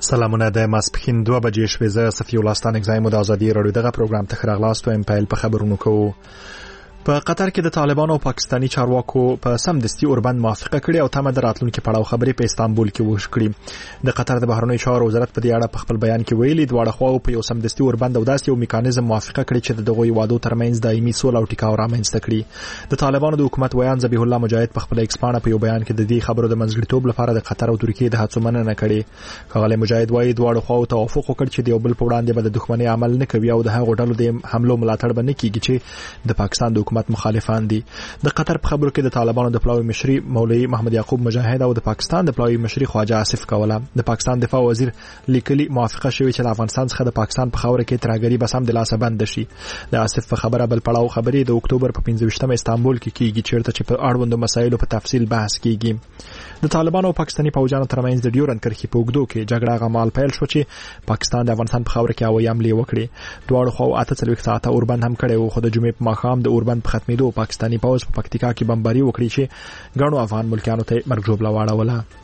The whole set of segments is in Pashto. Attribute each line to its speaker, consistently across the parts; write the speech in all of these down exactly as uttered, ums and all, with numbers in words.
Speaker 1: سلامونه د ماسپښین دوه بجې شوې. زه صفي الله ستانک زایم د ازادي راډیو دغه پروګرام ته خراغلاست وایم. پیل په خبرونو کوو. په قطر کې د طالبانو او پاکستانی چارواکو په سمدستي اوربند موافقه کړې او تمه د راتلونکي پړاو خبرې په استانبول کې وشکړي. د قطر د بهرنیو چارو وزارت په دې اړه په خپل بیان کې ویلي دواړه خواو په یو سمدستي اوربند او داسې یو میکانیزم موافقه کړې چې دغه وادو ترمنځ دایمي سوله او ټیکاو رامنځته کړي. د طالبانو د حکومت ویان ذبیح الله مجاهد په خپل ایکس پاڼه په یو بیان کې د دې خبرو د منځګړیتوب لپاره د قطر او ترکیې د هڅو مننه کړې. ښاغلی مجاهد وايي دواړه خواو توافق وکړ چې د یو بل په وړاندې به د دښمنۍ عمل نه کوي او د هغو ډلو د حملو ملاتړ به نه کیږي چې د پاکستان د حکومت مخالفان. د قطر په خبرو کې د طالبانو د پلاوی مشري مولوی محمد یعقوب مجاهد او د پاکستان د پلاوی مشري خواجه آصف کوله. د پاکستان دفاع وزیر لیکلي موافقه شوې چې د افغانستان څخه د پاکستان په خاوره کې ترهګري به سم د لاسه بند شي. د آصف په خبره بل پړاو خبرې د اکتوبر په پنځه ویشتمه استانبول کې کیږي چیرته چې په اړوندو مسایلو په تفصیل بحث کیږي. د طالبانو او پاکستاني پوځیانو ترمنځ د ډیورند کرښې په اوږدو کې جګړه غمال پیل شو چې پاکستان د افغانستان په خاوره کې هوایي حملې وکړې. دواړو خواو اته څلوېښت ساعته اوربند هم کړی و، خو د جمعې په ماښام د اوربند په ختمېدو پاکستاني پوځ په پکتیکا کې بمباري وکړي چې ګڼو افغان ملکیانو ته مرګ ژوبله واړوله.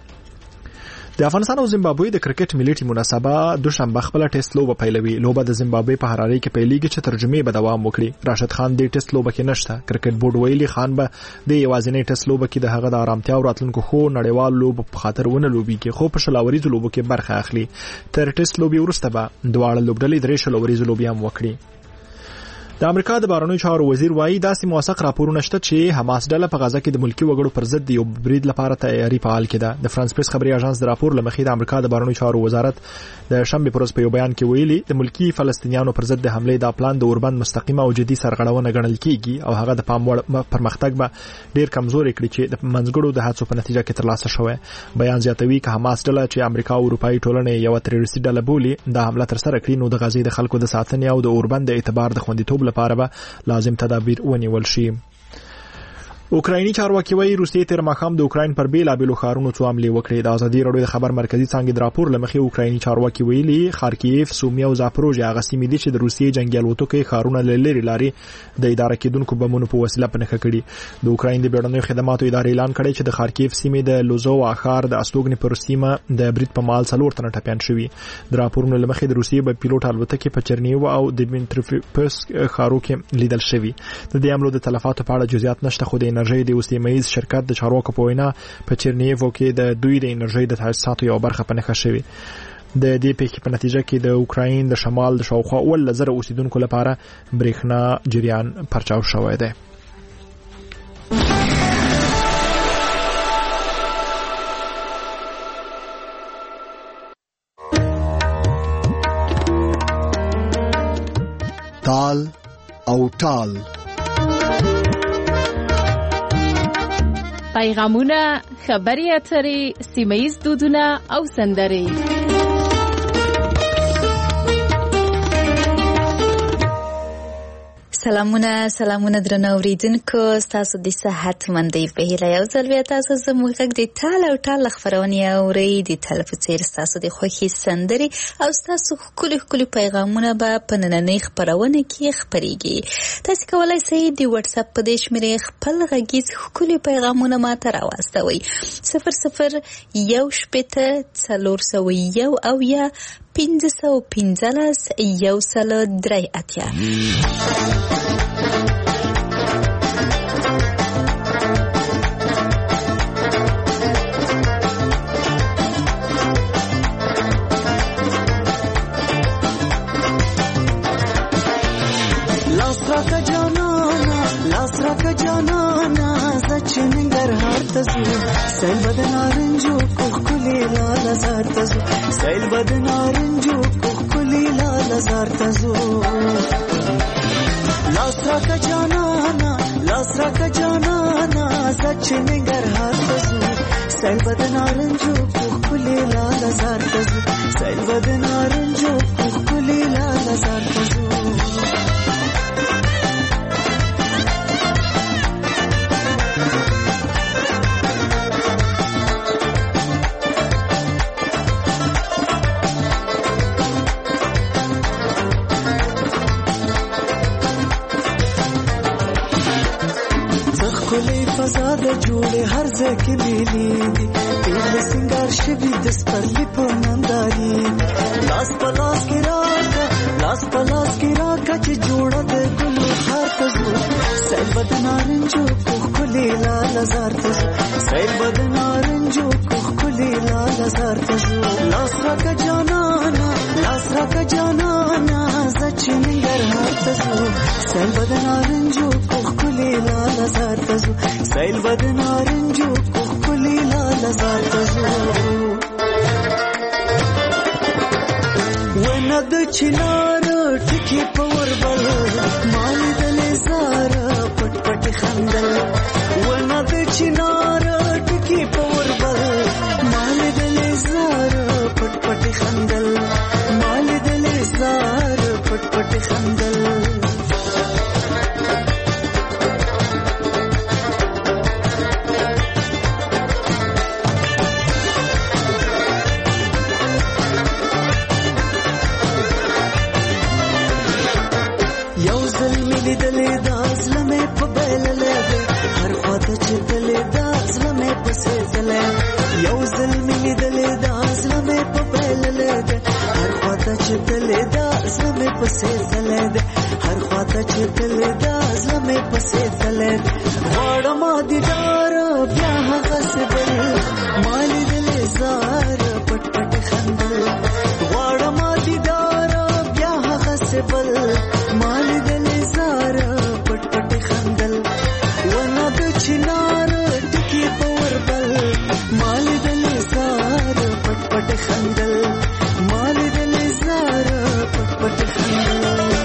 Speaker 1: د افغانستان او زیمبابوې د کرکټ ملي ټیمونو سبا دوشنبه خپل ټیسټ لوبه پیلوي. لوبه د زیمبابوې په حرارې کې پیلېږي چې ترجمه به دوام وکړي. راشد خان د ټیسټ لوبه کې نشته. کرکټ بورډ ویلي خان به د یوازینۍ ټیسټ لوبه کې د هغه د آرامتیا او راتلونکو خو نړیوال لوبو په خاطر ونه لوبيږي، خو په شلاوريزو لوبو کې برخه اخلي. تر ټیسټ لوبي وروسته به دواړه لوبډلې درې شلاوريزو لوبي هم وکړي. د امریکا د بهرنیو چارو وزیر وايي داسې موثق راپورونه شته چې حماس ډله په غزه کې د ملکی وګړو پر ضد یو برید لپاره تیاری فعال کړه. د فرانس پریس خبري اژانس د راپور لمخې د امریکا د بهرنیو چارو وزارت د شنبه پر ورځ په یو بیان کې ویلي د ملکی فلسطینیانو پر ضد د حمله د پلان د اوربند مستقیمه او جدي سرغړونه ګڼل کیږي او هغه د پام وړ پرمختګ به ډیر کمزوري کړي چې د منځګړو د هڅو په نتیجه کې ترلاسه شوی. بیان زیاتوي چې حماس ډله چې امریکا او اروپאי ټولنې یو تروریستي ډله بولي د حمله تر سره کړي نو د غزې د خلکو د ساتنې او د اوربند د اعتبار د خوندیتوب لپاره به لازم تدابیر ونیول شي. اوکرایني چارواکي وايي روسیې تر ماښام د اوکراین پر بیلابېلو ښارونو څو حملې وکړې. د ازادي راډیو د خبر مرکزي څانګې د راپور لمخې اوکرایني چارواکي ویلي خارکیف، سومي او زاپروژ هغه سیمې دي چې د روسیې جنگي الوتکې ښارونه له لرې لارې د اداره کېدونکو بمونو په وسیله په نښه کړي. د اوکراین د بیړنیو خدماتو ادارې اعلان کړی چې د خارکیف سیمې د لوزووا ښار د استوګنې پر سیمه د برید په مال څلور تنه ټپیان شوي. د راپورونو لمخې د روسیې په پیلوټ الوتکې په چرنیو او د دمیتروپولسک ښارو کې لیدل شوي. د دې حملو د تلفاتو په اړه جزئیات نشته، خو د انرژي د اوسیمې شرکت د چارواکو په وینا په چرنیوو کې د دوی د انرژي د تاسیساتو یو برخه په نښه شوې. د دې پیښې په نتیجه کې د اوکراین د شمال د شاوخوا اووه زره اوسیدونکو لپاره برېښنا جریان پرچاو شوی دی.
Speaker 2: تال او ټال
Speaker 3: پیغامونه، خبري اترې، سیمه‌ییز دودونه او سندرې.
Speaker 4: سلامونه سلامونه درنو اوریدونکو، تاسو د صحت مندۍ په هیله یو ځل بیا تاسو زموږ غږ د ټال او ټال خبرونه اورئ. د ټال په څیر تاسو د خوښي سندرې او تاسو ښکلي ښکلي پیغامونه به په نننۍ خبرونه کې خپرېږي. تاسو کولای شئ د واتس اپ په دې شمېرې خپل غږیز ښکلي پیغامونه ماته راواستوئ. صفر صفر یو شپېته څلور سوه یو اویا پنځه سوه پنځلس یو سل درې اتیا.
Speaker 5: لاس راکه جانانا لاس راکه جانانا زچ ننګرهار ته ځو سیل به د نارنجو کوښکلې لاله زار ته ځو سیل به د نارنجو کوښکلې لاله زار ته ځو. لاس راکه جانانا لاس راکه جانانا زچ ننګرهار ته ځو سیل به د نارنجو کوښکلې لاله زار ته ځو سیل به د نارنجو کوښکلې لاله زار ته ځو. فضا د جوړې هر ځای کې میلې دي تیل سنگار شوي د سپرلي په ننداري لاس په لاس کې راکا لاس په لاس کې راکا چې جوړه د ګلو خار ته ځو سیل به د نارنجو کو ښکلې لاله زار ته ځو سیل به د نارنجو کو ښکلې لاله زار ته ځو لاس راکا جانانا لاس راکا جانانا زه چې ننګرهار ته ځو سیل به د نارنجو کو ښکلې لاله زار ته ځو سیل به د نارنجو کو ښکلې لاله زار ته ځو ونه د چنار ټکي په وربل مال د لزار پټ پټ خندل ونه د چنار ټکي په وربل مال د لزار پټ پټ خندل مال د لزار پټ پټ خندل دلې دا زلمې په بللې هر خواته چې دلې دا زلمې په سېزلې یو زلمې دلې دا زلمې په بللې هر خواته چې دلې دا زلمې په سېزلې هر خواته چې دلې دا زلمې په سېزلې غواړم دې ډار بیا هغه سبل مال دلې زار پټ پټ خندل غواړم دې ډار بیا هغه سبل مال دلې زار پټ پټ خندل ونه د چنار ټکی په وربل مال دلې زار پټ پټ خندل مال دلې زار پټ پټ خندل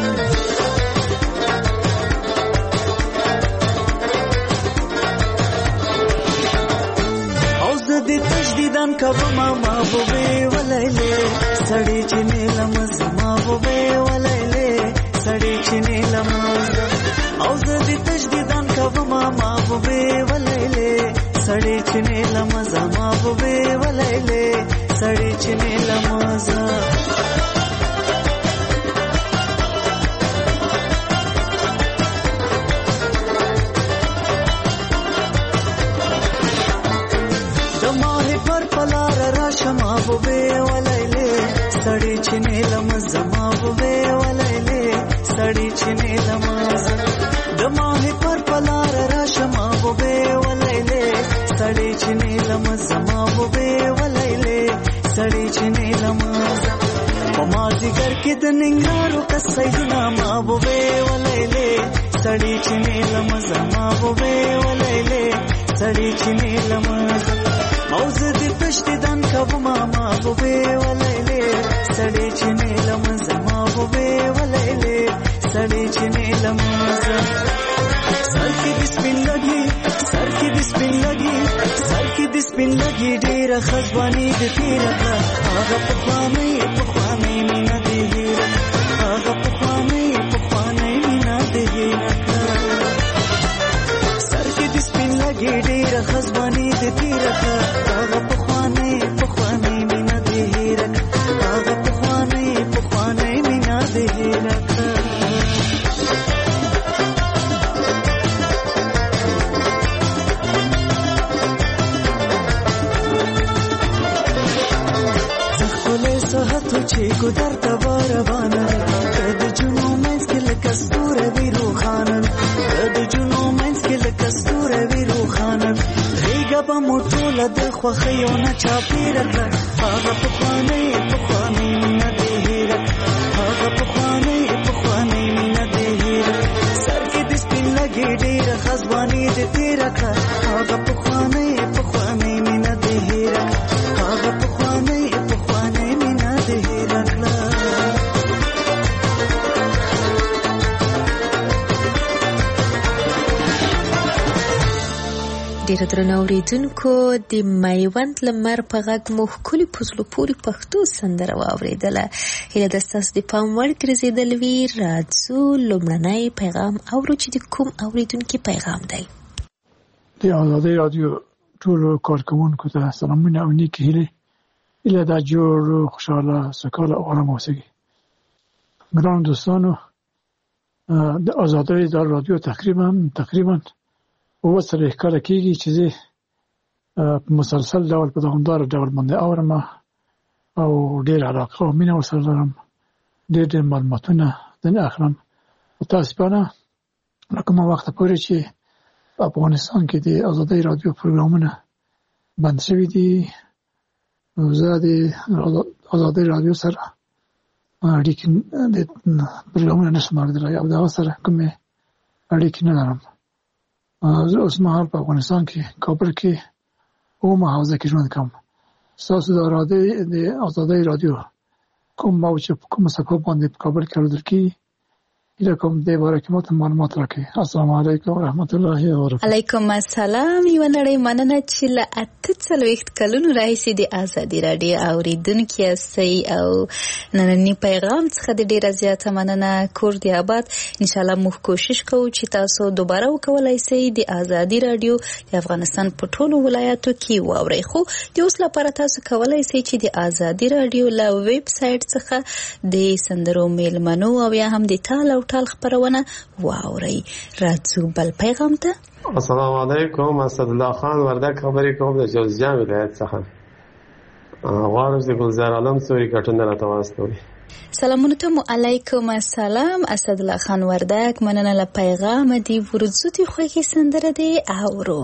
Speaker 5: او زه دې تجدیدان کومه محبوبې ولایلې سړی چې نیلم زما بوبې ولایلې سړی چې نیلم او زه دې تجدیدان کومه محبوبې ولایلې سړی چې نیلم زما بوبې ولایلې سړی چې نیلم شما بوبې ولایلې سړی چې نیلم زما بوبې ولایلې سړی چې نیلم د ماهي پر پلار را شما بوبې ولایلې سړی چې نیلم زما بوبې ولایلې سړی چې نیلم په مازیګر کې د ننګرهارو کسایونه ما بوبې ولایلې سړی چې نیلم زما بوبې ولایلې سړی چې نیلم او زه دې تشدیدان کومه محبوبې ولایلې سړی چې نیلم زما بوبې ولایلې سړی چې نیلم سر کې دې سپین لګي سر کې دې سپین لګي سر کې دې سپین لګي ډېره خزواني دې تېره کړه هغه پخوانۍ پخوانۍ مینه دې هېره هغه پخوانۍ پخوانۍ مینه دې هېره کړه سر کې دې سپین لګي ډېره خزواني دې تېره کړه هغه پخوانۍ پخوانۍ مینه دې هېره کړه هغه پخوانۍ پخوانۍ مینه دې هېره کړه چې ګدر ته روانه د جنو منځ کې لکه ستوره وي روښانه د جنو منځ کې لکه ستوره وي روښانه غېږه به مو ټوله د خوښیو نه چاپېره کړه هغه پخوانۍ پخوانۍ مینه دې هېره هغه پخوانۍ پخوانۍ مینه دې هېره سر کې دې سپین لګي ډېره خزواني دې تېره کړه هغه پخوانۍ پخوانۍ مینه دې هېره هغه پخوانۍ پخوانۍ مینه دې هېره کړه
Speaker 4: ډېر درنو اورېدونکو د میوند لمر په غږ مو ښکلي په زړه پورې پښتو سندره واورېدله. هیله ده ستاسو د پام وړ ګرځېدل وي. راځو لومړنی پیغام اورو چې د کوم اورېدونکي پیغام دی.
Speaker 6: د ازادۍ راډیو ټولو کارکوونکو ته سلامونه او نیکې هیلې. هیله ده جوړ خوشحاله سوکاله او ارام اوسئ. ګرانو دوستانو، د ازادۍ راډیو تقریبا تقریبا وسره ښکاره کېږي چې زه په مسلسل ډول په دوامداره ډول باندې اورم او ډېر علاقه او مینه ورسره لرم، ډېر ډېر معلوماتونه ځنې اخلم. متاسفانه له کومه وخته پورې چې په افغانستان کې د ازادۍ راډیو پروګرامونه بند شوي دي، نو زه د ازادۍ راډیو سره اړیکې د پروګرامونه نشم اورېدلی او د هغه سره کومې اړیکې نه لرم. زه اوس مهال په افغانستان کې کابل کې اومه حوزه کې ژوند کوم. ستاسو د ازادۍ راډیو کوم موج چې په کومه صفحه باندې په کابل کې اورېدل کېږي، هیله کوم دې باره کې ماته معلومات راکړئ. السلام علیکم ورحمت الله وبرکاته.
Speaker 4: علیکم السلام. یوه نړۍ مننه چې له اته څلوېښت کلونو راهیسې د ازادي راډیو اورېدونکي یاستئ او ننني پیغام څخه د ډېره زیاته مننه. کور دې آباد. انشاءالله موږ کوشش کوو چې تاسو دوباره وکولای سئ د ازادي راډیو د افغانستان په ټولو ولایاتو کې واورئ، خو د اوس لپاره تاسو کولای سئ چې د ازادي راډیو له ویب سایټ څخه د سندرو میلمنو او یا هم د ټال او ټال خبرونه واورئ. راځو بل پیغام ته.
Speaker 7: السلام علیکم. اسدالله خان وردک خبرې کوم د جوزجان ولایت څخه. غواړم چې ګلزار عالم سوري کټونه راته واستوي.
Speaker 4: سلامونه ته. علیکم السلام اسدالله خان وردک. مننه له پیغام دی. ورځو دی خوږې سندره دی اورو.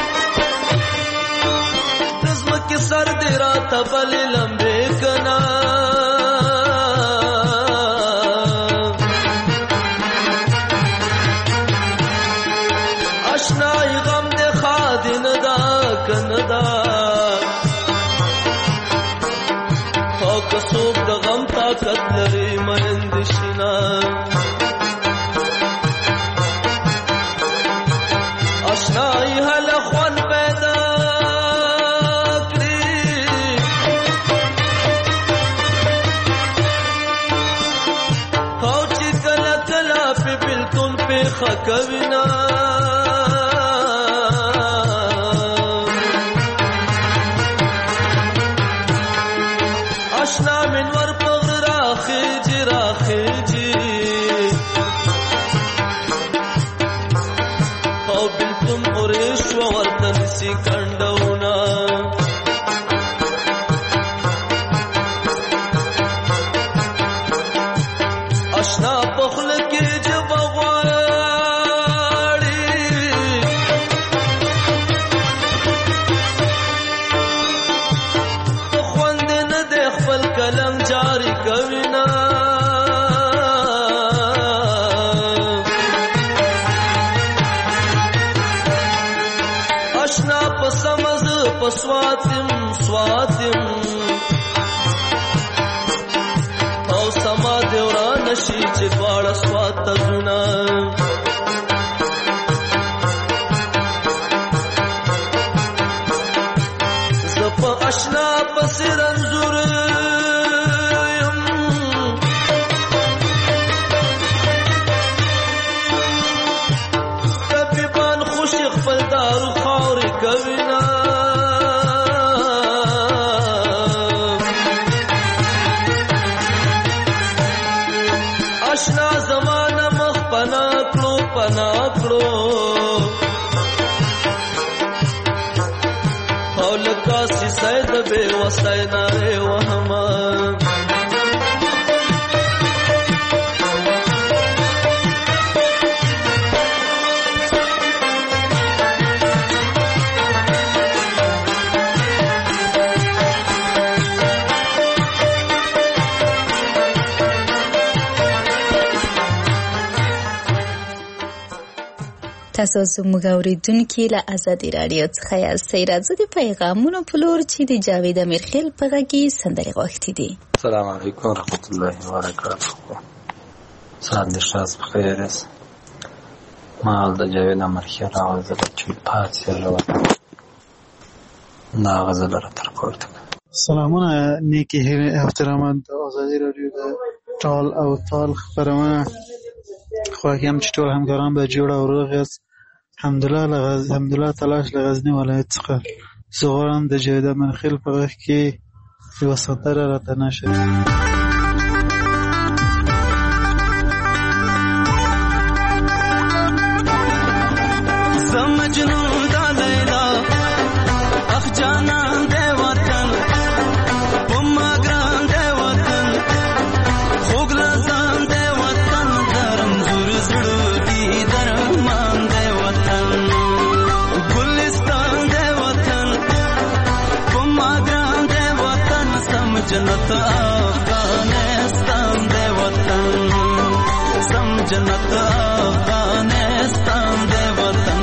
Speaker 8: سر دې راته بلې لمبې کنا
Speaker 5: صداقت لري مند شنا آشنایی هل خوان پیدا کړی او چې کله کله په بلتون په خکوینا آشنا منور پغ راخیجی راخیجی او بلتون قریش و ورطن سی کنڈونا آشنا پخل کی جب غواړي خوند نه د خپل کلم جاری کوینا آشنا پسمز پسواتم سواتم او سما دیوران شي چې دواړه سوات زونه زپ آشنا پس رنزور یم طبيبان خوش خپل دارو خاورې کوینا آشنا زمانه مخ پنا کړو پنا کړو او لکه سیسای د بے وسای نه وهما
Speaker 4: تاسو زموږ اوریدونکي له ازادي رادیو څخه یاستئ. راځئ د پیغامونو په لور چې د جاوید امیرخیل په غږ کې سندرې غوښتې دي.
Speaker 8: السلام علیکم ورحمت الله وبرکاته. سهار دې ښه بخیر است. ما د جاوید امیرخیل غزل چې پاتې راوړم نا غزل را تر کوته.
Speaker 9: سلامونه نیکی احترامات د ازادي رادیو د ټال او تال خبرونه خواهیم چې ټول همکاران به جوړ او روغ یاست. الحمدلله لغز الحمدلله تلاش لغزنی ولایت څخه زه غواړم د جاوید امیرخیل په غږ کې یوه سندره راته نشي.
Speaker 5: زه مجنون د لیلا اخ جانان د وطن په ما ګران د وطن خوږ لازم د وطن درم زور زړه دی درمان د وطن ګلستان د وطن په ما ګران د وطن سم جنت افغانستان د وطن سم جنت افغانستان د وطن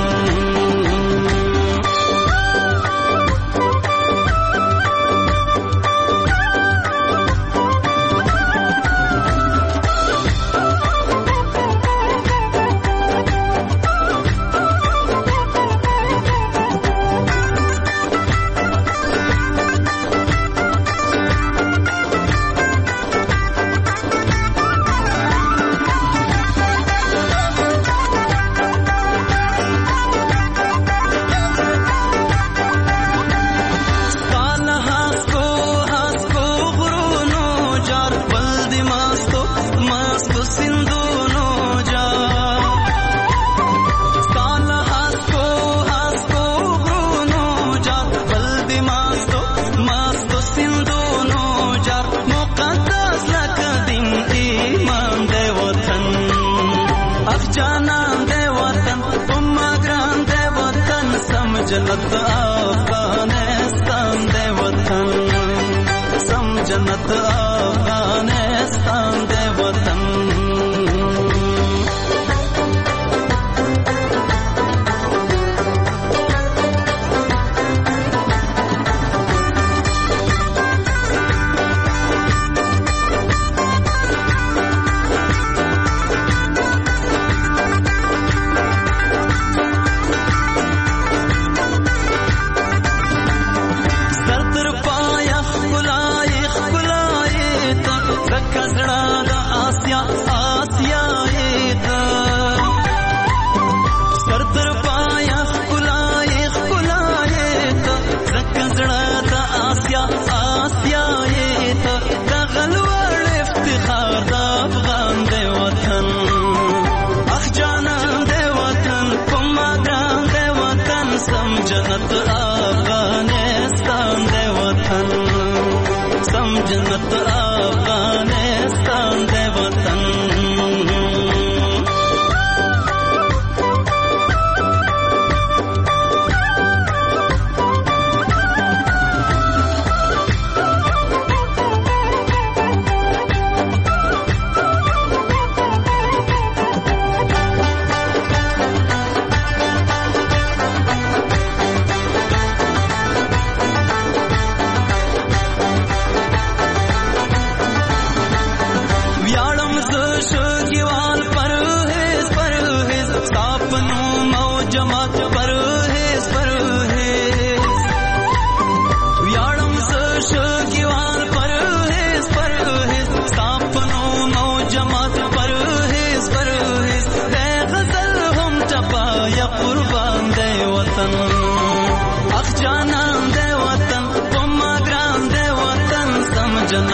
Speaker 5: جنت افغانستان د وطن سم جنت افغانستان د وطن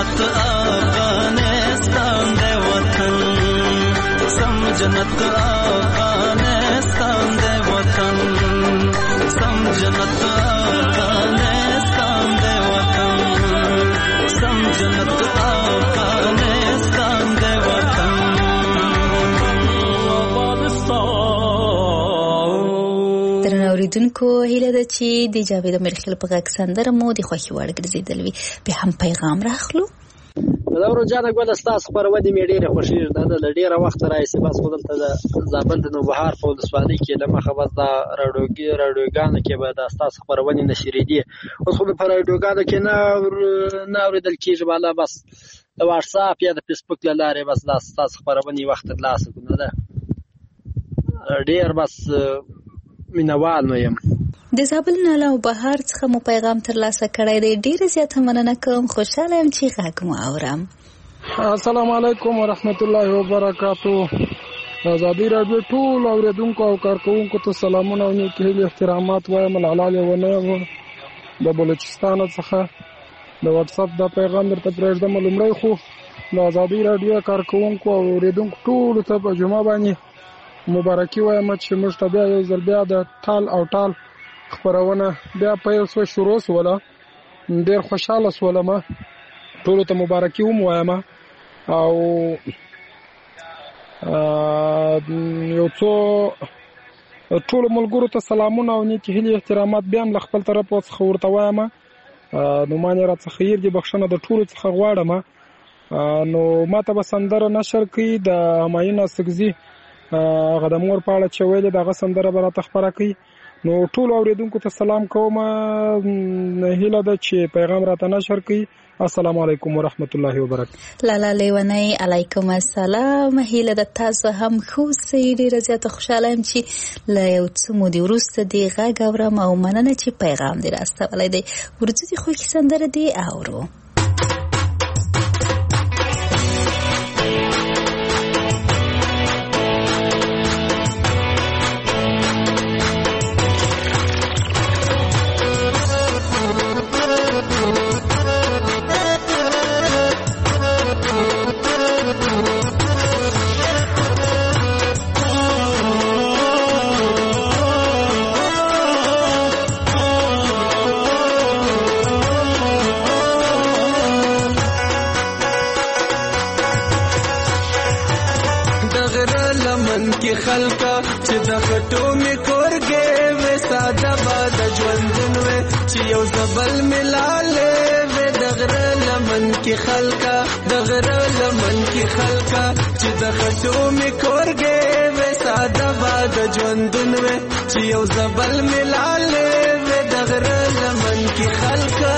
Speaker 5: جنت افغانستان دی وطن سم جنت افغانستان دی وطن سم جنت افغانستان دی وطن سم جنت افغانستان دی وطن
Speaker 4: اوریدونکو هیله ده چې د جاوید مرخیل په غږ سندره مو د خوښي وړ ګرځېدل وي. بیا هم پیغام راخلو.
Speaker 10: دا ورځانه ګوله ستاسو خپرونې مې ډېره خوښېږي. دا د ډېره وخته راهیسې بس خو دلته د زابل د نوبهار په ولسوالۍ کې له مخه بس دا راډیوګانو کې به دا ستاسو خپرونې نشرېدې. اوس خو په راډیوګانو کې نه نه اورېدل کېږي، بالا بس د واټساپ یا د فیسبوک له لارې بس دا ستاسو خپرونې وخت ترلاسه کړو. ده ډېر بس مینوال نو یم.
Speaker 4: د زابل نه له بهار څخه مو پیغام ترلاسه کړی دی. ډېره زیاته مننه کوم. خوشحاله یم چې غږ مو اورم.
Speaker 11: السلام علیکم ورحمت الله وبرکاتو. ازادي راډیو ټول اوریدونکو او کارکوونکو ته سلامونه او نیک هیلې احترامات وایم. العلال ونه د بلوچستان څخه د واتس اپ دا پیغام درته پرېږدم. لومړی خو د ازادي راډیو کارکوونکو او اوریدونکو ټولو ته په جمعه باندې مبارکي وایم چې موږ ته بیا یو ځل بیا د ټال او ټال خپرونه بیا پیل شوه شروع شوله. ډېر خوشحاله شولم. ټولو ته مبارکي هم وایم او یو څو ټولو ملګرو ته سلامونه او نیکې هیلې احترامات بیا هم له خپل طرفه څخه ورته وایم. نومان یې راڅخه هېر دي، بخښنه د ټولو څخه غواړم. نو ما ته به سندره نشر کړي د همایون اڅکزي هغه د مور په اړه چې ویلې د هغه سندره به راته خپره کړي. نو ټولو اورېدونکو ته سلام کوم. هیله ده چې پیغام راته نشر کړي. السلام علیکم ورحمت الله وبرکاته.
Speaker 4: لالا لیونی علیکم السلام. هیله ده تاسو هم ښه اوسئ. ډېره زیاته خوشحاله یم چې له یو څه مودې وروسته دې غږ اورم او مننه چې پیغام دې راستولی دی. ورځو دې خوښې سندره دې اورو.
Speaker 5: خلکا چې د خټو می کورګې و ساده باد ژوندون و چې یو زبل ملاله و دغره لمن کې خلکا دغره لمن کې خلکا چې د خټو می کورګې و ساده باد ژوندون و چې یو زبل ملاله و دغره لمن کې خلکا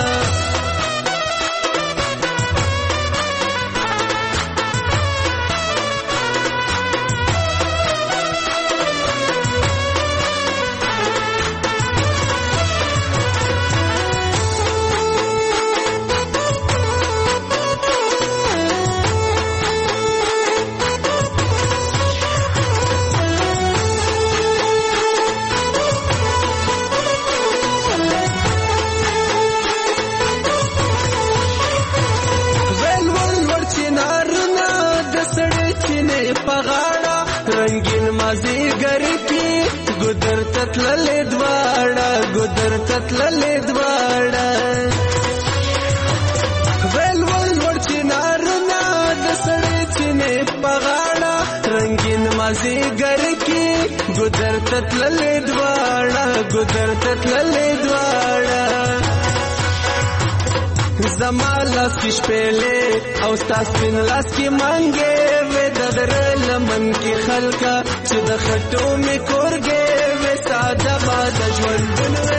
Speaker 5: تتللې دواړه ګودر تتللې دواړه ول ول ورچې نارونه د سړې چینې په غاړه رنگین مازی ګر کې ګودر تتللې دواړه ګودر تتللې دواړه زما لاس کې شپېلې او ستاسو په لاس کې مانګې و دغره لمن کې خلکا چې د خټو می کورګې و ساده باد ژوندون و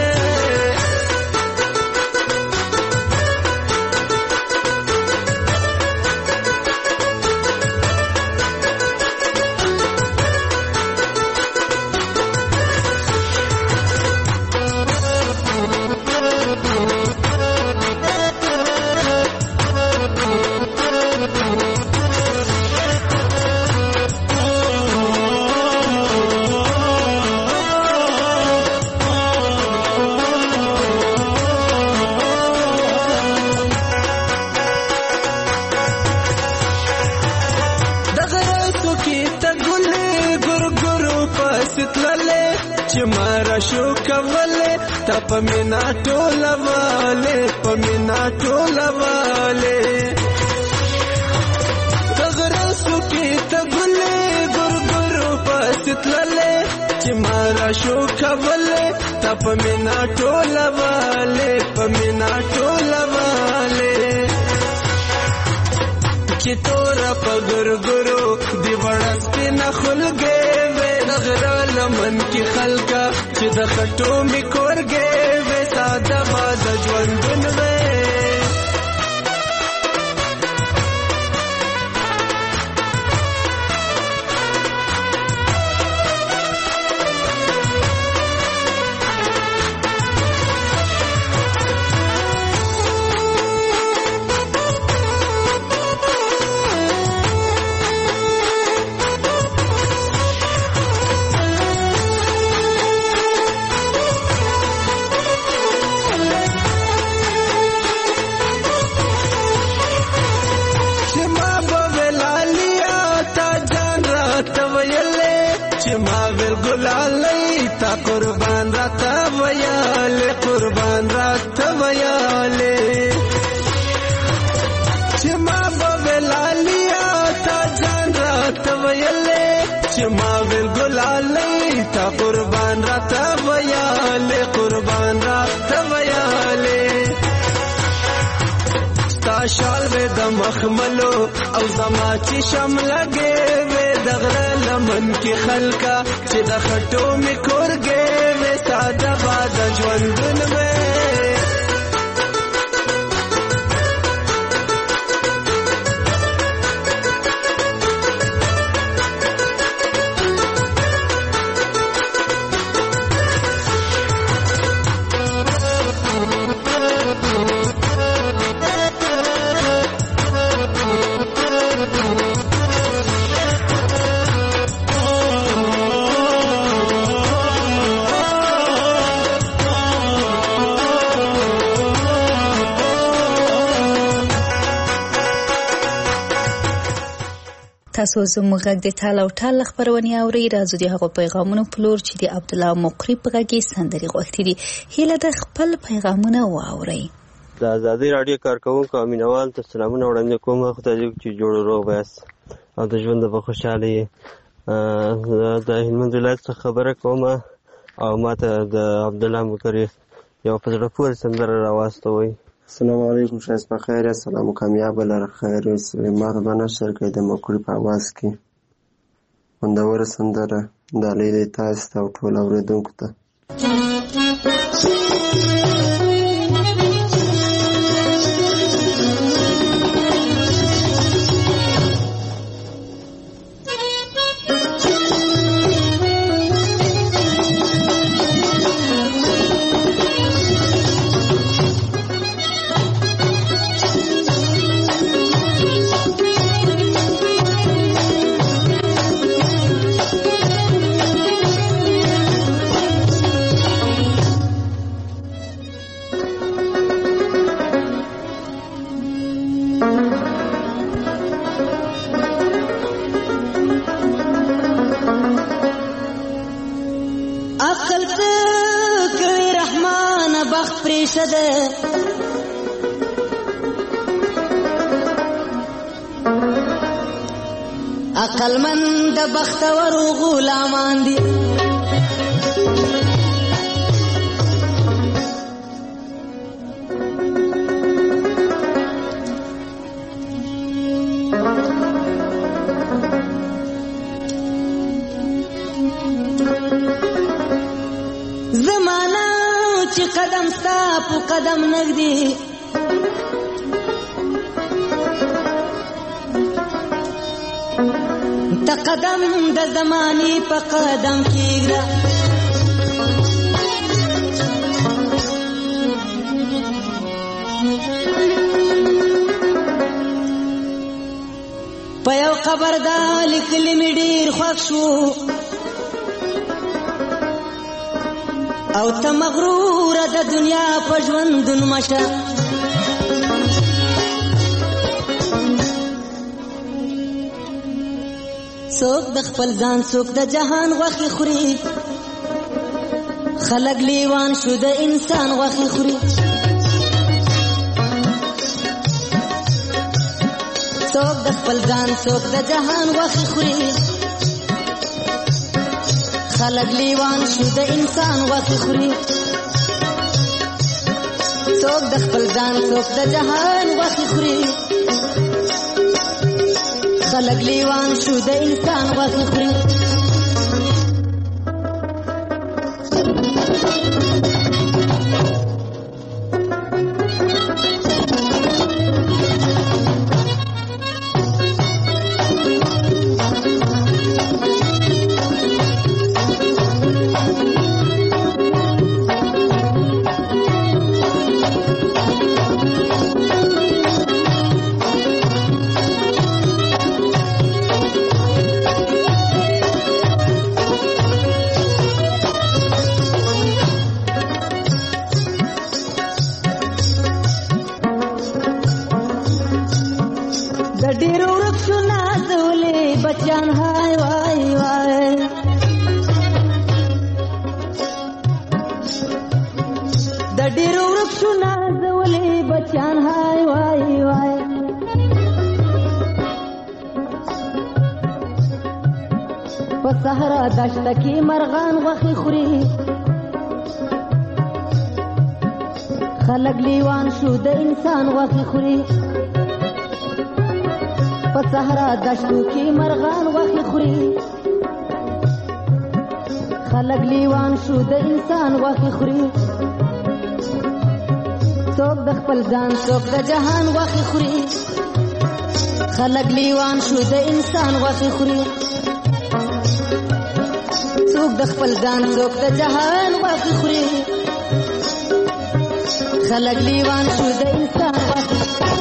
Speaker 5: تا پمینا ټوله والے پمینا ټوله والے تغرسو کی تغلے گرگرو پاستللے چی مارا شو کولے تا پمینا ټوله والے پمینا ټوله والے چی تورا پا گرگرو دی بڑس پی نخلگے وے نغرا لمن کی خلقا چی دا خطو می کورگے وے سادا باز جوندن وے قربان راتا ویالے قربان راتا ویالے چما بولالیا تا جان راتا ویالے چما گلالی تا قربان راتا ویالے قربان راتا ویالے ستا شال وے د مخملو او زما چې شم لګې وې دغره لمن کې خلکا چې د خټو می کورګې وې ساده باد ژوندون وې
Speaker 4: تاسو زموږ غږ د ټال او ټال خبرونه اورئ. راځو د هغو پیغامونو په لور چې د عبدالله مقری په غږ کې سندرې غوښتي دي. هیله ده خپل پیغامونه واورئ.
Speaker 12: د ازادي راډیو کارکوونکو او مینوال ته سلامونه وړاندې کوم. خدای دې چې جوړ روغ یاست او د ژوند په خوشحالۍ. د هلمند ولایت څخه خبره کوم او ماته د عبدالله مقری یو په زړه پورې سندره راواستوئ.
Speaker 13: السلام علیکم، شایست بخیر. سلام و کامیاب لر خیر مهربانه شرکت د مقری په आवाज کې خوندوره سندره د لیلې تاسو ته او ټول اوریدونکو ته.
Speaker 14: عقلمند بختور غلامان دي زمانہ چې قدم ستا په قدم نږدې تا قدم د زمانی په قدم کېږده په یو قبر دا لیکلي مې ډېر خوښ شو او ته مغروره د دنیا په ژوندون مشه څوک د خپل ځان څوک د جهان غوښې خوري خلق لیوان شو د انسان غوښې خوري څوک د خپل ځان څوک د جهان غوښې خوري خلق لیوان شو د انسان غوښې خوري څوک د خپل ځان څوک د جهان غوښې خوري خلق لیوان شو د انسان غوښې خوري
Speaker 15: صحرا دشته کې مرغان غوښې خوري خلق لیوان شو د انسان غوښې خوري په صحرا دشتو کې مرغان غوښې خوري خلق لیوان شو د انسان غوښې خوري څوک د خپل ځان څوک د جهان غوښې خوري خلق لیوان شو د انسان غوښې خوري څوک د خپل ځان څوک د جهان غوښې خوري خلق لیوان شو د انسان غوښې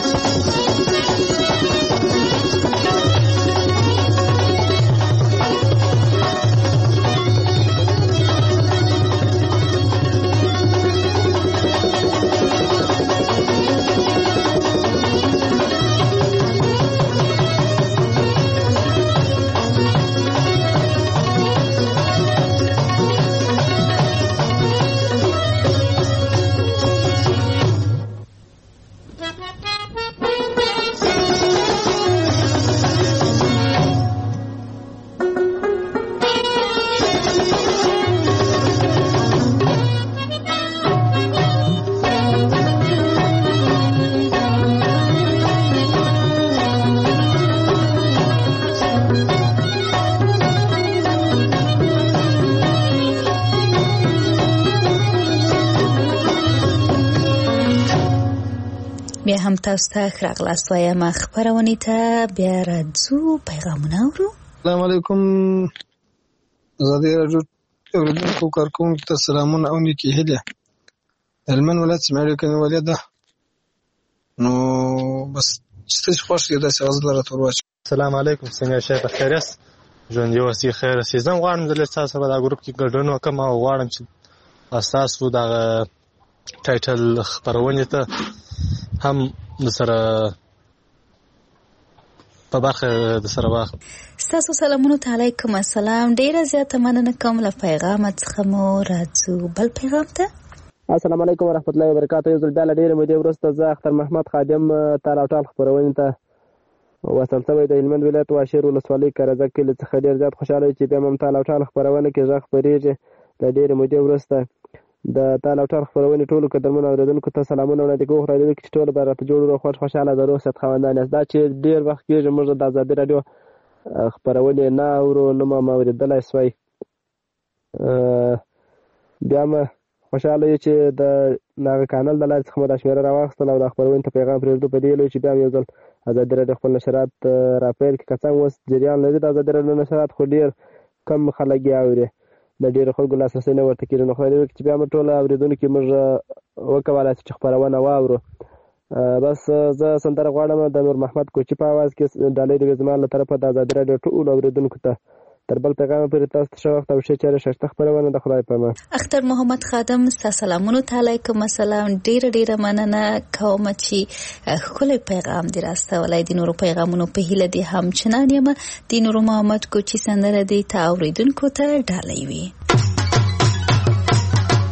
Speaker 4: بیا هم تاسو ته ښه راغلاست وایم خپرونې ته بیا راځو پیغامونه اورو.
Speaker 9: السلام علیکم ازادي راډیو اوریدونکو کارکوونکو ته سلامونه او نیکې هیلې. هلمند ولایت سمیړې کلیوالي ده نو بس چې ته خوښ یې داسې اواز لره تور واچوه.
Speaker 16: السلام علیکم څنګه شئ په خیر یاست ژوندي اوسئ خیر اوسئ. زه هم غواړم زه له تاسو سره دا ګروپ کې ګډون وکړم او غواړم چې ستاسو دغه ټایټل خپرونې ته هم د سره په برخه د سره واخلم.
Speaker 4: ستاسو سلامونه ته علیکم السلام. ډیره زیاته مننه کوم له پیغام څخه مو راځو بل پیغام ته.
Speaker 17: السلام علیکم ورحمت الله وبرکاته. یو ځل بیا له ډېرې مودې وروسته زه اختر محمد خادم تال او ټال خپرونې ته وصل شوی د هلمند ولایت واشیر ولسوالۍ کرزک کلي څخه ډېر زیات خوشحاله یم چې بیا هم تال او ټال خپرونه کې غږ خپرېږي. له ډېرې مودې وروسته د تال او ټال خپرونې ټولو قدرمنو اورېدونکو ته سلامونه وړاندې کوم. خدای دې وکړي چې ټول به راته جوړ وروغ خوښ خوشحاله د روغ صحت خاوندان یاست. دا چې ډېر وخت کېږي موږ د ازادي راډیو خپرونې نه اورو نه مو اورېدلی سوی. بیا م خوشحاله یو چې د هغه کانال د لارې څخه مو دا شمېره راواخیستل او دا خپرونې ته پیغام پرېږدو په دې هیله چې بیا هم یو ځل ازادي راډیو خپل نشرات راپیل کړي. که څنګه اوس جریان لري د ازادي راډیو نشرات خو ډېر کم خلک یې اوري د ډېرو خلکو لاسرسی نه ورته کېږي. نو خدای دې وکړي چې بیا هم ټوله اورېدونکي موږ وکولی شو چې خپرونه واورو. بس زه سندره غواړم د نور محمد کوچي په اواز کې ډالۍ د زما له طرفه د ازادي راډیو ټولو اورېدونکو ته تر بل پیغام پورې تاسو ته ښه وخت او ښې چارې ښایسته خپرونه د خدای په امان.
Speaker 4: اختر محمد خادم ستا سلامونو ته علیکم السلام. ډېره ډېره مننه کوم چې ښکلی پیغام دې راستولی. د نورو پیغامونو په هیله دې همچنان یم. د نور محمد کوچي سندره دې ته اورېدونکو ته ډالۍ وي.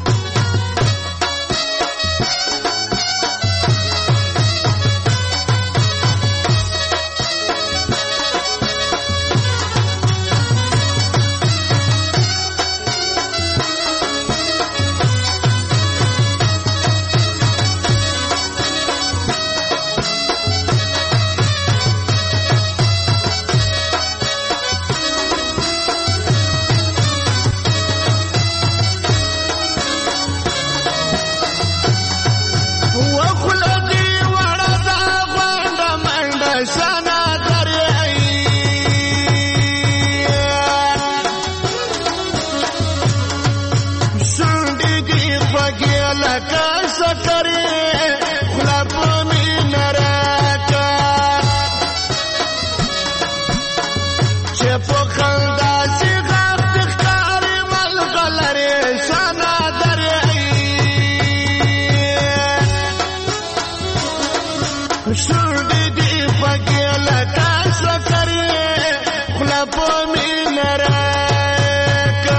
Speaker 18: شونډې دې خوږې لکه سکرې خوله په مینه راکړه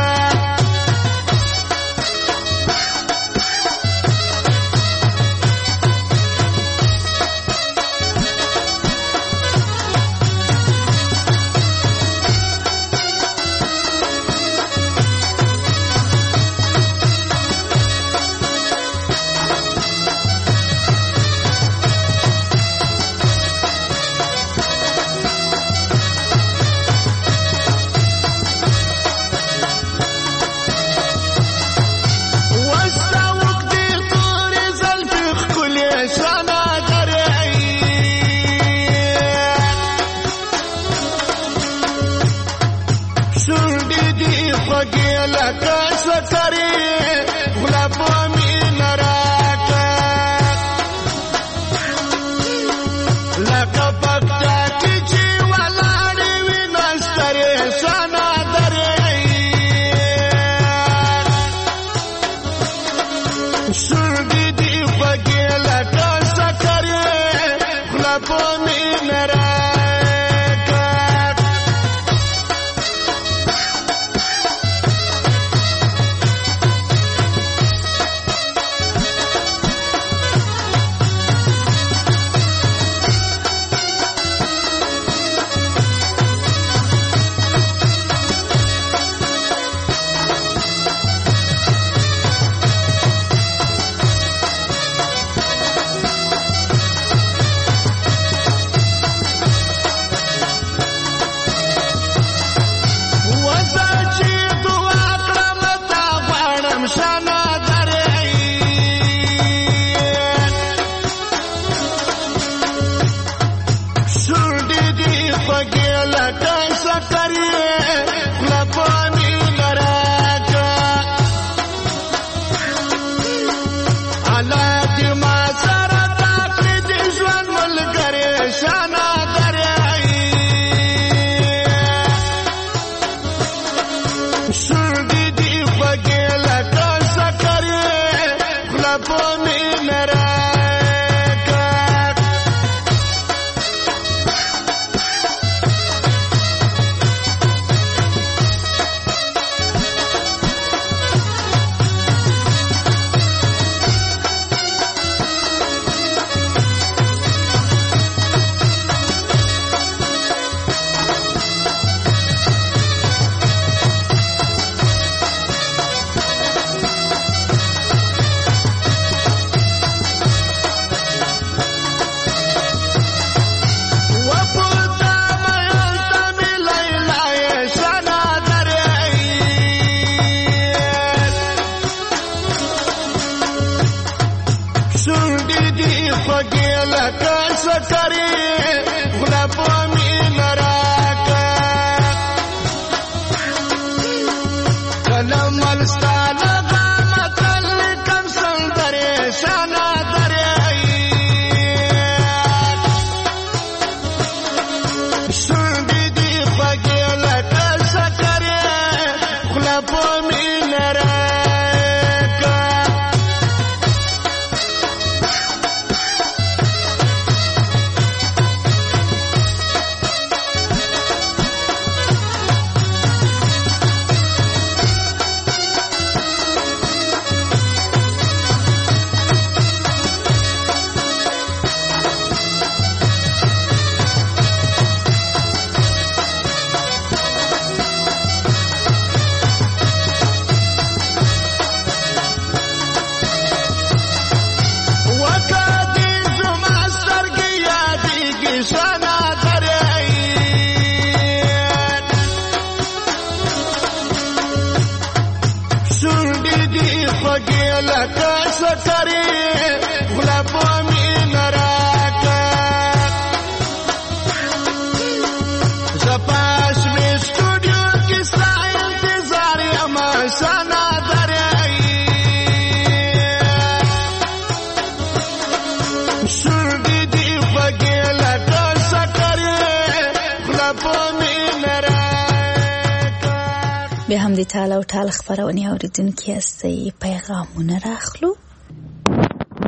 Speaker 4: به هم د ټال او ټال خبرونه اوریدونکو هستي پیغامونه راخلو.
Speaker 17: د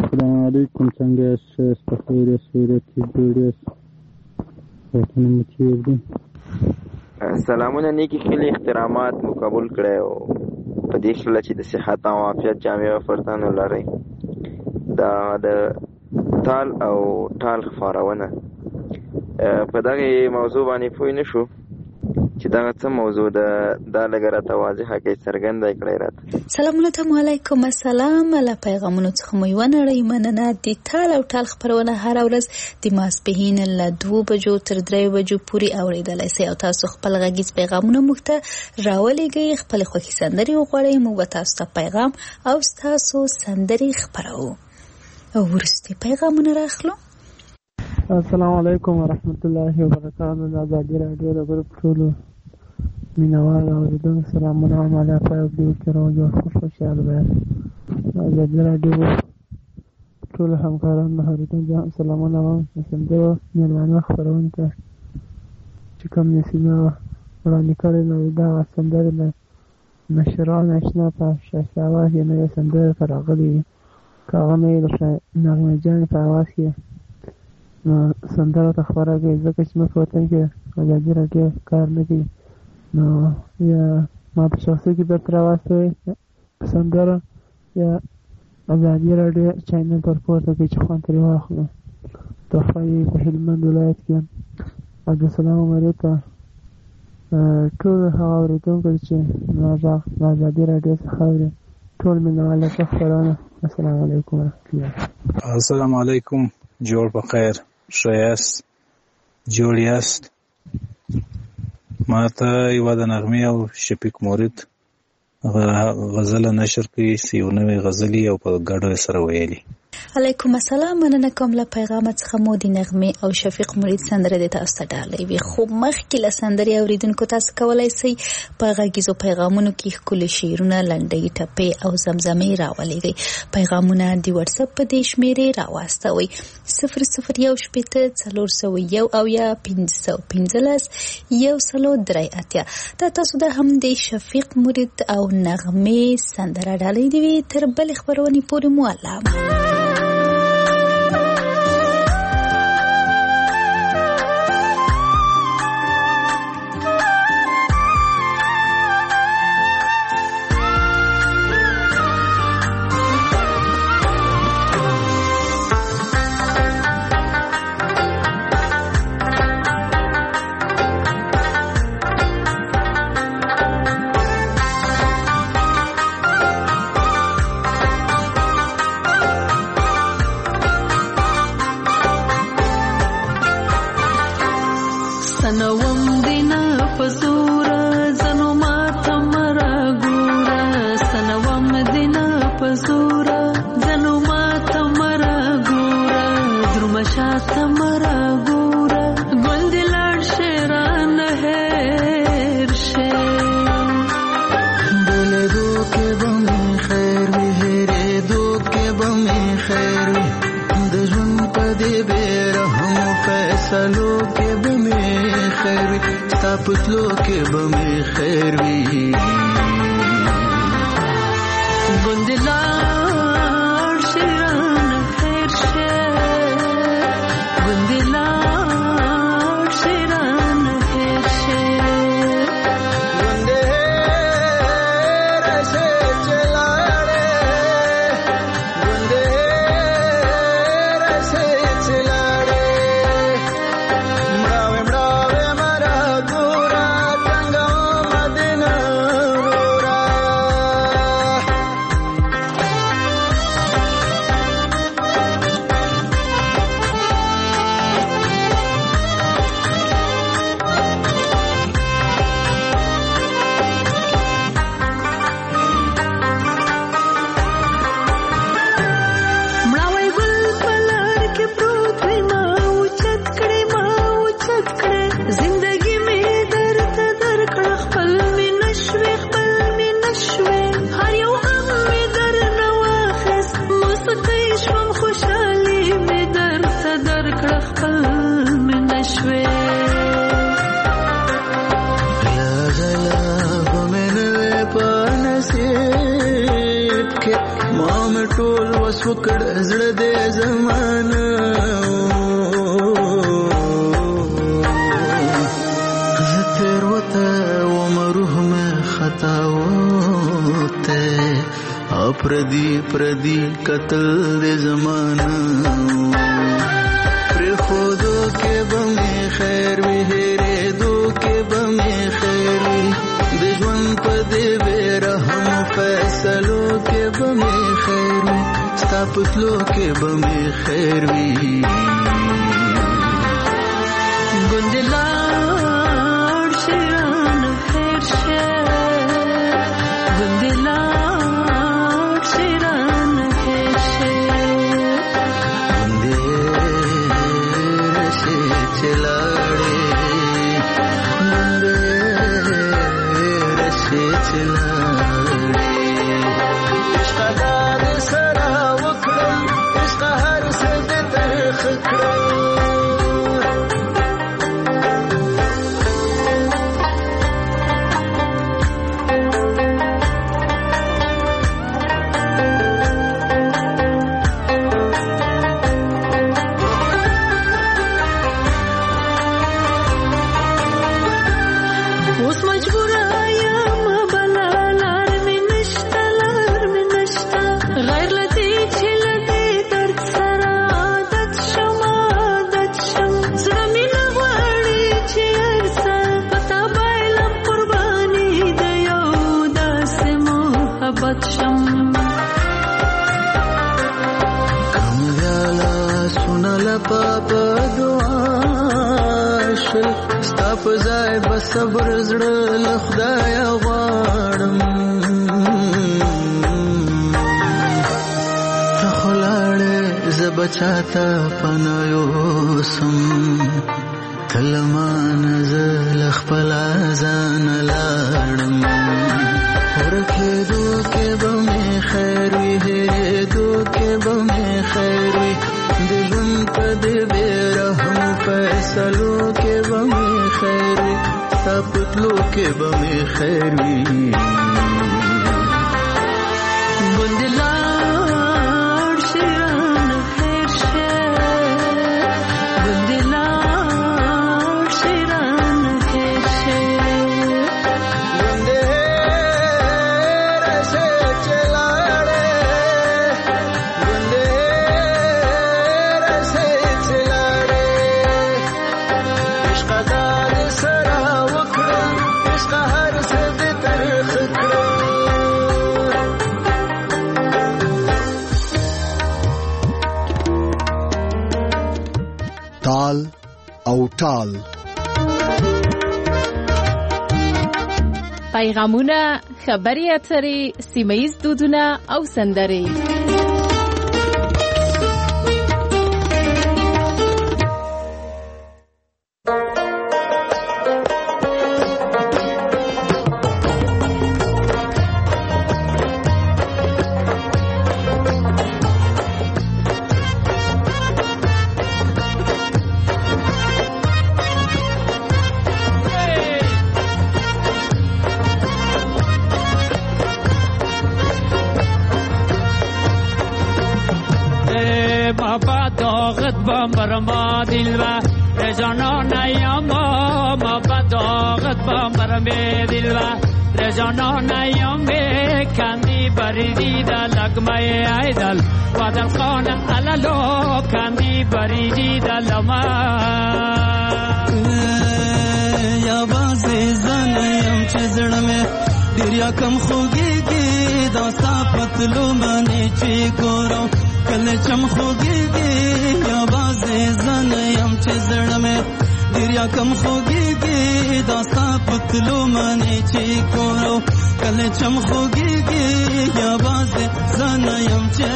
Speaker 9: علیکم. څنګه یاست؟ په خیر یاست؟ خیریت یې جوړ یاست؟ وطن مو چیر دی؟
Speaker 19: سلامونه، نیکی خیلی احترامات مو قبول کړئ او په دې شله چې د صحت او عافیت جامع فرتان ولرئ. دا د تال او ټال خپرونه په دغه موضوع باندې پوه نه شو چې دا څه موضوع ده، دا لږ راته واضحه کړئ، څرګنده کړئ راته.
Speaker 4: سلامونه ته علیکم السلام. له پیغامونو څخه مو یوه نړۍ مننه. د تال او ټال خپرونه هره ورځ د ماسپښین له دوو بجو تر دریو بجو پورې اورېدلی سئ او تاسو خپل غږیز پیغامونه موږ ته راولېږئ، خپلې خوښې سندرې وغواړئ، موږ به تاسو ته پیغام او ستاسو سندرې خپروو. او وروستي پیغامونه راخلو.
Speaker 20: السلام علیکم ورحمت الله وبرکاتہ. د ازادي راډیو د ګروپ ټولو مینوال اورېدونکو سلامونه هم علیه پایو کې راوړو. خوش خوشحاله بیان د ازادي راډیو ټولو همکارانو اورېدونکو سلامونه وایم. د سندرو مېلمانه خپرونې ته چې کوم نسیمه وړاندې کړې نو دغه سندرې له مشران اشنا په شهسوار کې نوې سندرې ته راغلي دي. که هغه نه وي د نغمه جانې په اواز کې نو سندره ته خپره کوي، ځکه چې موږ په وطن کې ازادي راډیو کار نه کوي. نو یا ما په شخصي کې درته راواستوئ سندره یا ازادي راډیو چینل پر پورته کوي چې خوند ترې واخلو. تحفه یې په هلمند ولایت کې عبدالسلام عمري ته ټول هغه اورېدونکو چې زما غږ د ازادي راډیو څخه اوري ټول مینوال ته خپرونه. السلام علیکم ورحمت الله.
Speaker 21: السلام علیکم. جوړ په خیر، ښه یاست؟ جوړ یاست؟ ما ته یوه د نغمې او شفیق مورد غزله نشر کړي، یو نوې غزلې او په ګډو سره ویلي.
Speaker 4: علیکم السلام. مننه کوم له پیغامه څخه مو د نغمې او شفیق مرید سندره د تاسو ته ډالۍ وي. خو مخکې له سندرې اورېدونکو تاسو کولی سئ په غږیزو پیغامونو کې ښکلي شعرونه، لنډۍ، ټپې او زمزمې راولېږئ. پیغامونه د وټساپ په دې شمېرې راواستوئ: صفر صفر یو شپېته څلور سوه یو اویا پنځه سوه پنځلس یو سلو درې اتیا. دا تاسو د هم د شفیق مرید او نغمې سندره ډالۍ دې وي. تر بلې خپرونې پورې مو الله.
Speaker 18: وکړ زړه دې زمانه زه تیر وته وم روح مې خطا وته پردي پردي قتل دې زمانه پرېښودو کې به مې خیر وي هېرېدو کې به مې خیر وي د ژوند په دې بې رحمو فیصلو کې به مې خیر وي ستا په تلو کې به مې خیر وي ګوندې لاړ شي رانه هېر شه ګوندې لاړ شي رانه هېر شه ګوندې راشي چې لاړې ګوندې راشي چې لاړې عشقه دا دې سره وکړم عشقه هر څه دې ترخ کړم صبر زړه له خدایه غواړم ته خو لاړې زه به چاته پناه یوسم ته له مانه زه له خپله ځانه لاړم ورکېدو کې به مې خیر وي هېرېدو کې به مې خیر وي د ژوند په دې بې رحمو فیصلو کې به مې خیر وي ستا په تلو کې به مې خیر وي ګوندې لاړ شي رانه هېر شه ګوندې لاړ شي رانه هېر شه ګوندې راشي چې لاړې ګوندې راشي چې لاړې عشقه دا دې سره
Speaker 2: تال او ټال
Speaker 3: پیغامونه خبري اترې سیمه ییز دودونه او سندرې
Speaker 1: برما دلوا رجانا نیاما ما بداغت با مرمه دلوا رجانا نیامه کندی بریدی دا لگمه ایدل وادل خان علالو کندی بریدی دا لما
Speaker 5: یا بازی زنیم چه زڑمه دریا کم خوگی گی داستا پتلو منی چی گورو کل چم خوگی گی یا بازی زنیم چه زڑمه دریا کم خوگی گی داستا پتلو منی چی گورو کل چم خوگی گی یا بازی زنیم چه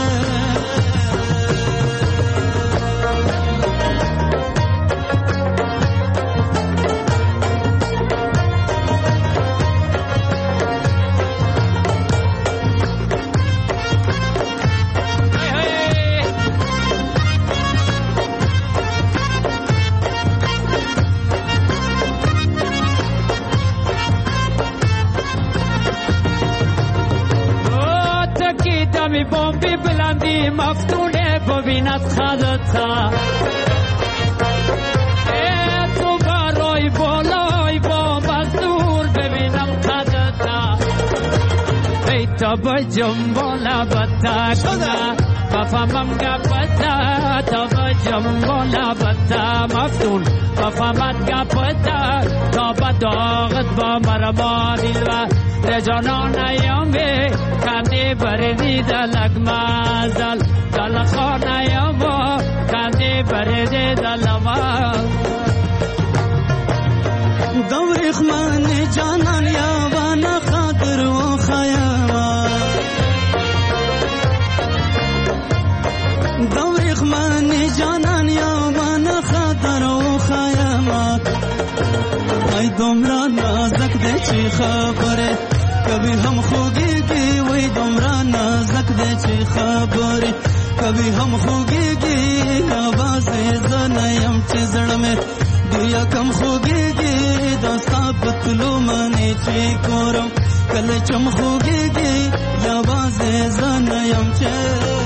Speaker 1: mi bombi blandi مفتونه ببیند خدتا ای تو برای بالای با مزدور ببینم خدتا ای تا بجم بالا بتا کنه بفهمم گپتا تا بجم بالا بتا مفتون بفهمت گپتا تا بداغت با مرما دیلوه رجانان ایامی کندی بردی دلک مازل دل خان ایاما کندی بردی دل مازل
Speaker 5: دوریخ من جانان یاوانا خاطر و خیاما دوریخ من جانان یاوانا خاطر و خیاما ای دومرا نازک دے چی خبره کبھی ہم خوگی گی وی دومرا نازک دے چی خبره کبھی ہم خوگی گی آواز زنیم چی زڑ میں دیا کم خوگی گی دستا پتلو منی چی کورم کل چم خوگی گی آواز زنیم چی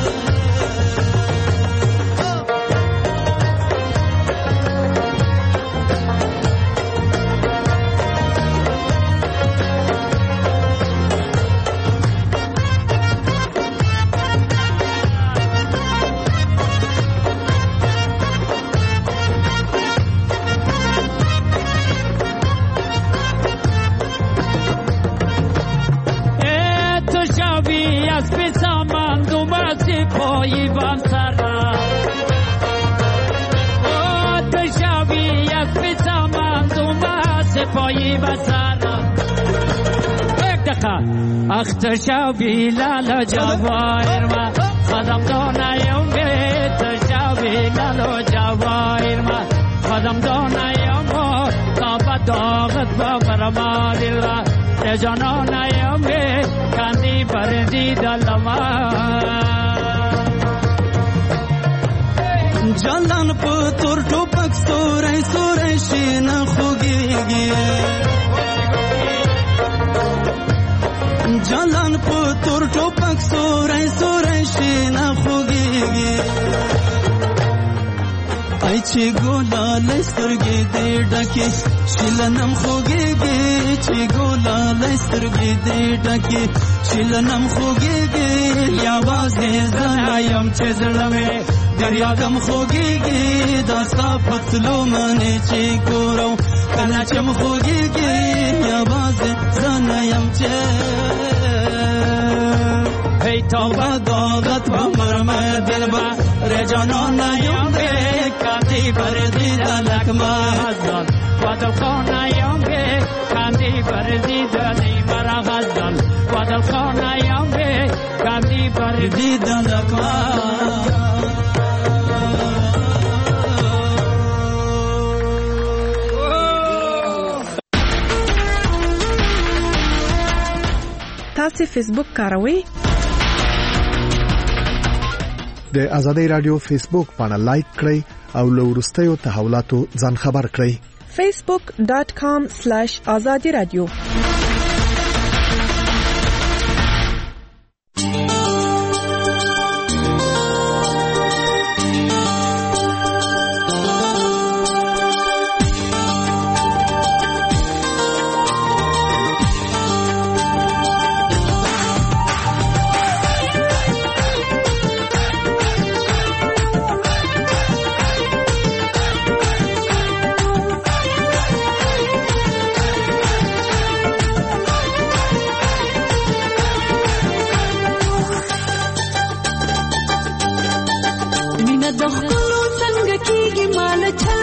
Speaker 1: پایی بام سرا او تشاوی از پیسامان دوما سپایی بسرا یک دقیقه اخ تشاوی لالا جواهر ما خدم دانایم به تشاوی لالا جواهر ما خدم دانایم تا بداغت با مرما دل را رجانانایم به کندی بردی دلما
Speaker 5: جلان پتور ټوپک سورې سورې شین خوږيږي جلان پتور ټوپک سورې سورې شین خوږيږي ای چې ګولا لسترګې دې ډکه شلنم خوږيږي چې ګولا لسترګې دې ډکه شلنم خوږيږي یا وازه زنایم چې زړمه دریا کم خوږيږي داستا پتلو منی چې ګورو کله چې م خوږيږي आवाज زنایم چې هی توبه داغت و مرمه دلبا رجانان یم به کاندی بردی دلک مازال ودل خانه یم به کاندی بردی دلی مرا غزال ودل خانه یم به کاندی بردی دلک مازال
Speaker 6: تاسو فیسبوک کاروئ؟
Speaker 2: د آزادۍ رادیو فیسبوک باندې لایک کړئ او له وروستیو تحولاتو ځان خبر کړئ.
Speaker 6: فیسبوک ډاٹ کام سلیش آزادي رادیو.
Speaker 22: د خپلو څنګه کېږي مال چا